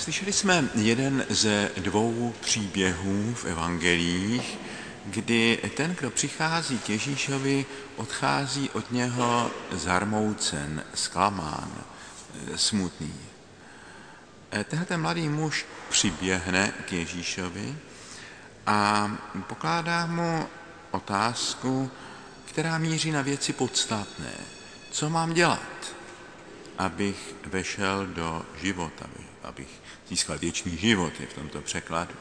Slyšeli jsme jeden ze dvou příběhů v evangelích, kdy ten, kdo přichází k Ježíšovi, odchází od něho zarmoucen, zklamán, smutný. Tenhle mladý muž přiběhne k Ježíšovi a pokládá mu otázku, která míří na věci podstatné. Co mám dělat, abych vešel do života, abych získal věčný život, je v tomto překladu.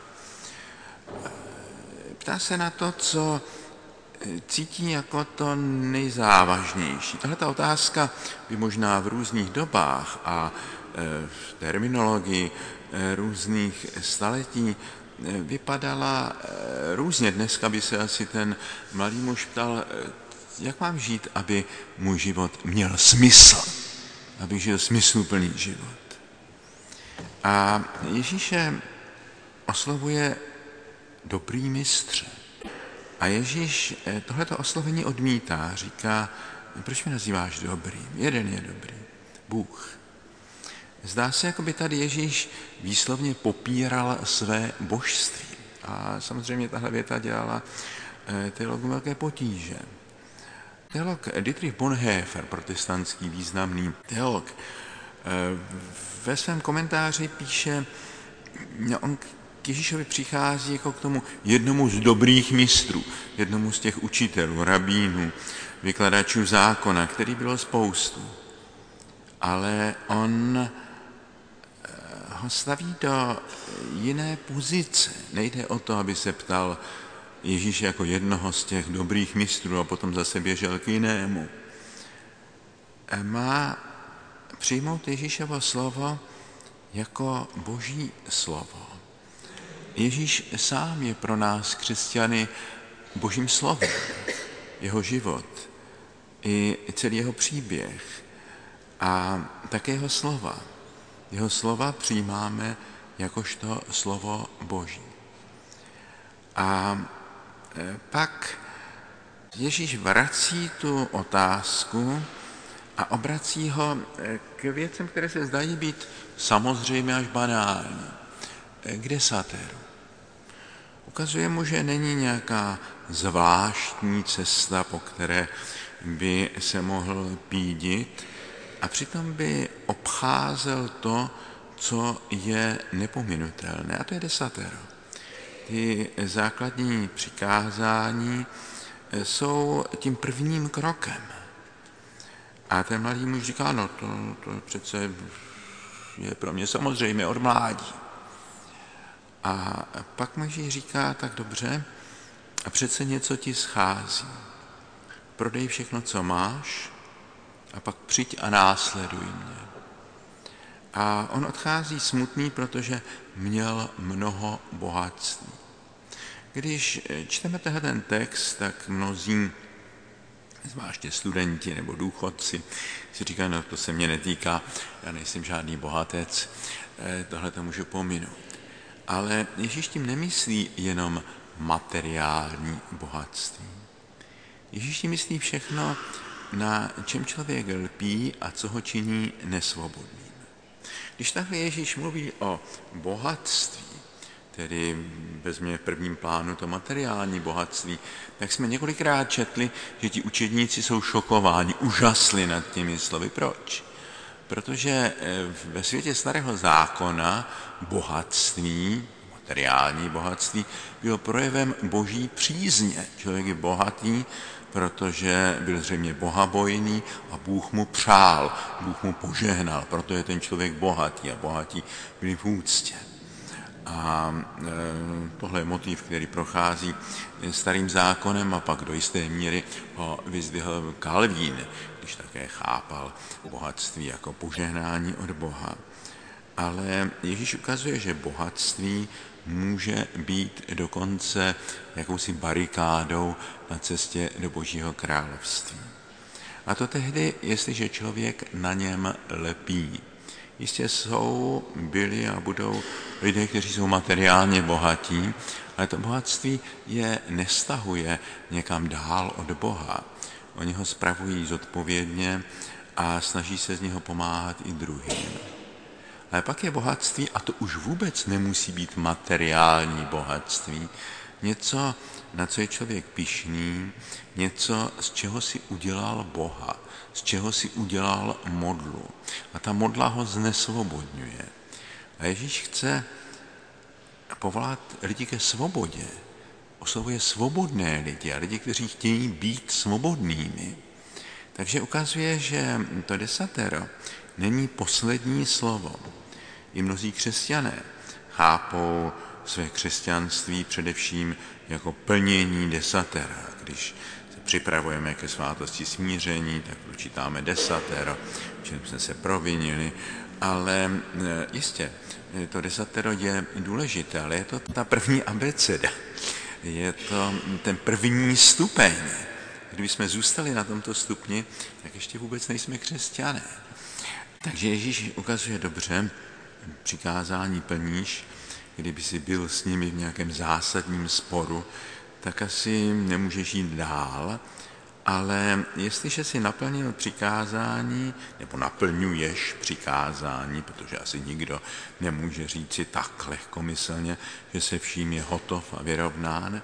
Ptá se na to, co cítí jako to nejzávažnější. Tahleta otázka by možná v různých dobách a v terminologii různých staletí vypadala různě. Dneska by se asi ten mladý muž ptal, jak mám žít, aby můj život měl smysl, aby žil smysluplný život. A Ježíše oslovuje dobrý mistře. A Ježíš tohleto oslovení odmítá, říká, proč mě nazýváš dobrým? Jeden je dobrý, Bůh. Zdá se, jako by tady Ježíš výslovně popíral své božství. A samozřejmě tahle věta dělala teologům velké potíže. Teolog Dietrich Bonhoeffer, protestantský významný teolog, ve svém komentáři píše, on k Ježíšovi přichází jako k tomu jednomu z dobrých mistrů, jednomu z těch učitelů, rabínů, vykladačů zákona, který bylo spoustu. Ale on ho staví do jiné pozice. Nejde o to, aby se ptal Ježíše jako jednoho z těch dobrých mistrů a potom zase běžel k jinému. Má přijmout Ježíšovo slovo jako boží slovo. Ježíš sám je pro nás, křesťany, božím slovem. Jeho život i celý jeho příběh a také jeho slova. Jeho slova přijímáme jakožto slovo boží. A pak Ježíš vrací tu otázku a obrací ho k věcem, které se zdají být samozřejmě až banální. K desateru. Ukazuje mu, že není nějaká zvláštní cesta, po které by se mohl pídit a přitom by obcházel to, co je nepominutelné, a to je desatero. Ty základní přikázání jsou tím prvním krokem. A ten mladý muž říká, no to přece je pro mě samozřejmě od mládí. A pak Ježíš říká, tak dobře, a přece něco ti schází. Prodej všechno, co máš, a pak přijď a následuj mě. A on odchází smutný, protože měl mnoho bohatství. Když čteme ten text, tak mnozí, zvláště studenti nebo důchodci, si říkají, no to se mě netýká, já nejsem žádný bohatec, tohle to můžu pominout. Ale Ježíš tím nemyslí jenom materiální bohatství. Ježíš tím myslí všechno, na čem člověk lpí a co ho činí nesvobodným. Když takhle Ježíš mluví o bohatství, tedy vezměme v prvním plánu to materiální bohatství, tak jsme několikrát četli, že ti učedníci jsou šokováni, úžasli nad těmi slovy. Proč? Protože ve světě starého zákona bohatství, materiální bohatství, bylo projevem boží přízně. Člověk je bohatý, protože byl zřejmě bohabojný a Bůh mu přál, Bůh mu požehnal, proto je ten člověk bohatý a bohatí byli v úctě. A tohle je motiv, který prochází starým zákonem a pak do jisté míry ho vyzdvihl Kalvín, když také chápal bohatství jako požehnání od Boha. Ale Ježíš ukazuje, že bohatství může být dokonce jakousi barikádou na cestě do Božího království. A to tehdy, jestliže člověk na něm lepí. Jistě byli a budou lidé, kteří jsou materiálně bohatí, ale to bohatství je nestahuje někam dál od Boha. Oni ho spravují zodpovědně a snaží se z něho pomáhat i druhým. Ale pak je bohatství, a to už vůbec nemusí být materiální bohatství, něco, na co je člověk pyšný, něco, z čeho si udělal Boha, z čeho si udělal modlu. A ta modla ho znesvobodňuje. A Ježíš chce povolat lidi ke svobodě. Oslovuje svobodné lidi a lidi, kteří chtějí být svobodnými. Takže ukazuje, že to desatero není poslední slovo. I mnozí křesťané chápou své křesťanství především jako plnění desatera. Když se připravujeme ke svátosti smíření, tak pročítáme desatero, čím jsme se provinili, ale jistě, to desatero je důležité, ale je to ta první abeceda. Je to ten první stupeň. Kdybychom zůstali na tomto stupni, tak ještě vůbec nejsme křesťané. Takže Ježíš ukazuje dobře, přikázání plníš, kdyby si byl s nimi v nějakém zásadním sporu, tak asi nemůžeš jít dál, ale jestliže si naplnil přikázání, nebo naplňuješ přikázání, protože asi nikdo nemůže říci tak lehkomyslně, že se vším je hotov a vyrovnán,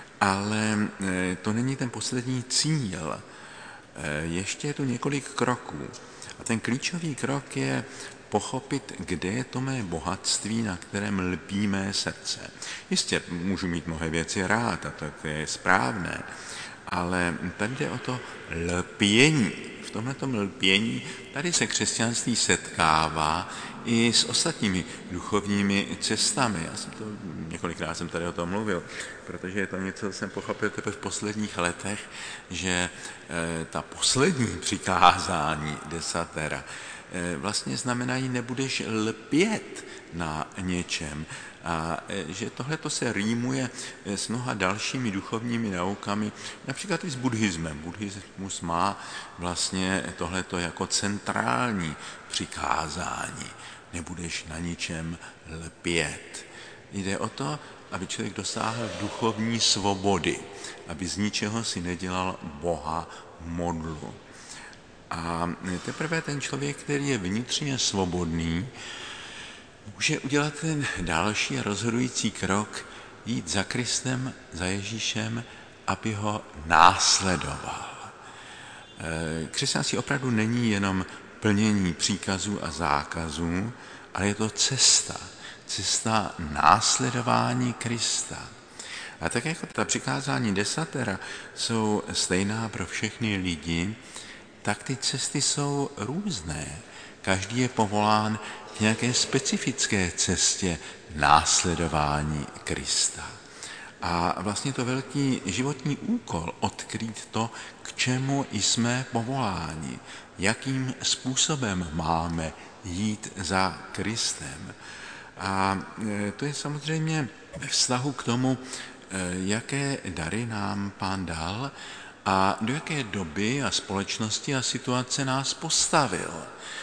ale to není ten poslední cíl. Ještě je tu několik kroků. A ten klíčový krok je pochopit, kde je to mé bohatství, na kterém lpí mé srdce. Jistě můžu mít mnohé věci rád, a to je správné, ale tady jde o to lpění. V tomhletom lpění tady se křesťanství setkává i s ostatními duchovními cestami. Několikrát jsem tady o tom mluvil, protože je to něco, co jsem pochopil teprve v posledních letech, že ta poslední přikázání desatera vlastně znamenají, nebudeš lpět na něčem. A že tohleto se rýmuje s mnoha dalšími duchovními naukami, například i s buddhismem. Buddhismus má vlastně tohleto jako centrální přikázání. Nebudeš na ničem lpět. Jde o to, aby člověk dosáhl duchovní svobody, aby z ničeho si nedělal Boha modlu. A teprve ten člověk, který je vnitřně svobodný, může udělat ten další a rozhodující krok, jít za Kristem, za Ježíšem, aby ho následoval. Křesťanství opravdu není jenom plnění příkazů a zákazů, ale je to cesta následování Krista. A tak jako ta přikázání desatera jsou stejná pro všechny lidi, tak ty cesty jsou různé. Každý je povolán k nějaké specifické cestě následování Krista. A vlastně to velký životní úkol odkrýt to, k čemu jsme povoláni, jakým způsobem máme jít za Kristem. A to je samozřejmě ve vztahu k tomu, jaké dary nám Pán dal a do jaké doby a společnosti a situace nás postavil.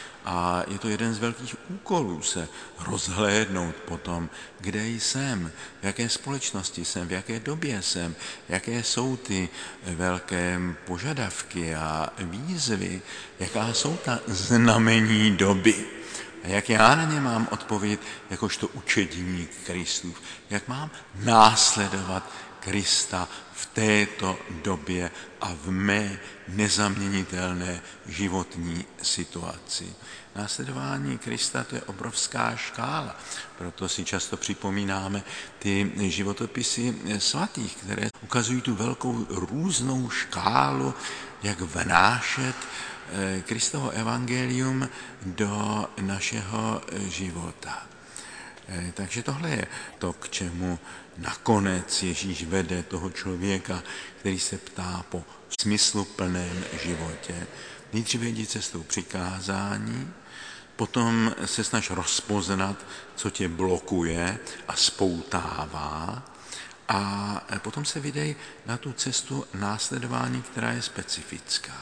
A je to jeden z velkých úkolů se rozhlédnout po tom, kde jsem, v jaké společnosti jsem, v jaké době jsem, jaké jsou ty velké požadavky a výzvy, jaká jsou ta znamení doby. A jak já na ně mám odpovědět jakožto učedník Kristův, jak mám následovat Krista v této době a v mé nezaměnitelné životní situaci. Následování Krista, to je obrovská škála, proto si často připomínáme ty životopisy svatých, které ukazují tu velkou různou škálu, jak vnášet Kristovo evangelium do našeho života. Takže tohle je to, k čemu nakonec Ježíš vede toho člověka, který se ptá po smysluplném životě. Nejdříve jdi cestou přikázání, potom se snaž rozpoznat, co tě blokuje a spoutává, a potom se vydej na tu cestu následování, která je specifická.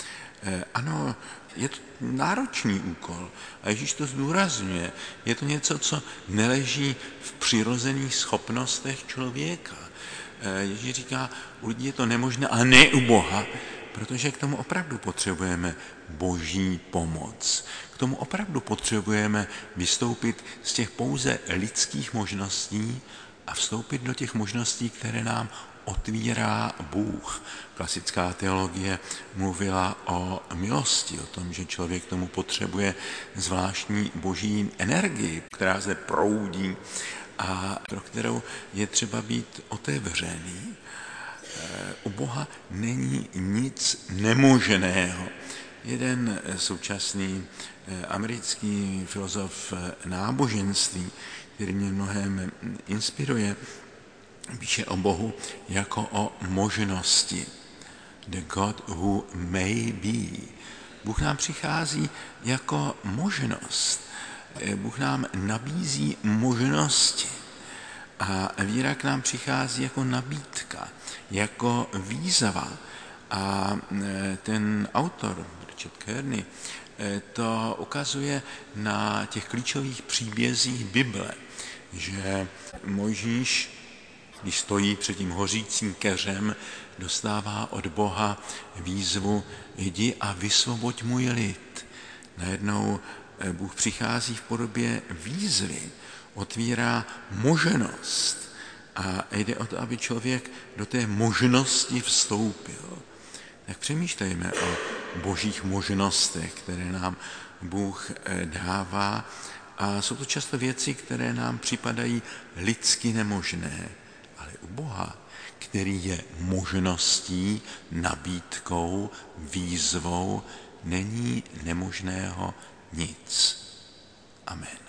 Ano, je to náročný úkol a Ježíš to zdůrazňuje. Je to něco, co neleží v přirozených schopnostech člověka. Ježíš říká, u lidí je to nemožné, a ne u Boha, protože k tomu opravdu potřebujeme Boží pomoc. K tomu opravdu potřebujeme vystoupit z těch pouze lidských možností a vstoupit do těch možností, které nám otvírá Bůh. Klasická teologie mluvila o milosti, o tom, že člověk k tomu potřebuje zvláštní boží energii, která se proudí a pro kterou je třeba být otevřený. U Boha není nic nemožného. Jeden současný americký filozof náboženství, který mě mnohem inspiruje, píše o Bohu jako o možnosti. The God who may be. Bůh nám přichází jako možnost. Bůh nám nabízí možnosti. A víra k nám přichází jako nabídka, jako výzva. A ten autor, Richard Kearney, to ukazuje na těch klíčových příbězích Bible, že Mojžíš, když stojí před tím hořícím keřem, dostává od Boha výzvu: jdi a vysvoboď můj lid. Najednou Bůh přichází v podobě výzvy, otvírá možnost a jde o to, aby člověk do té možnosti vstoupil. Tak přemýšlejme o božích možnostech, které nám Bůh dává, a jsou to často věci, které nám připadají lidsky nemožné, ale u Boha, který je možností, nabídkou, výzvou, není nemožného nic. Amen.